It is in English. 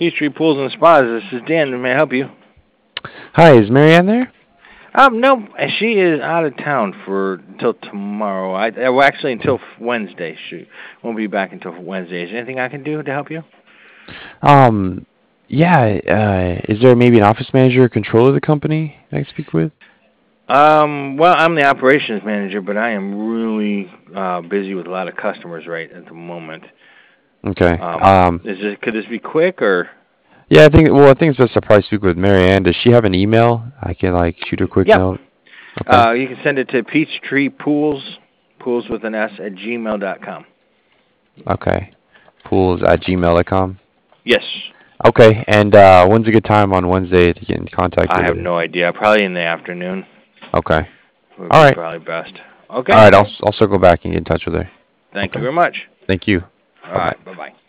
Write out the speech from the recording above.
Peachtree Pools and Spas. This is Dan. May I help you? Hi, is Marianne there? No, she is out of town for until tomorrow. Well, actually, until Wednesday. She won't be back until Wednesday. Is there anything I can do to help you? Um, yeah, is there maybe an office manager or controller of the company I can speak with? Well, I'm the operations manager, but I am really busy with a lot of customers right at the moment. Okay. Could this be quick or? Yeah, I think it's best to probably speak with Marianne. Does she have an email? I can like shoot her a quick Yep. note. Okay. You can send it to Peachtree Pools, pools with an S at gmail.com. Okay. Pools@gmail.com. Yes. Okay, and when's a good time on Wednesday to get in contact I with have her? no idea. Probably in the afternoon Okay. would All be right. probably best. All Okay. right. I'll circle back and get in touch with her. Thank you Okay. very much. Thank you. All Bye bye. right. Bye-bye.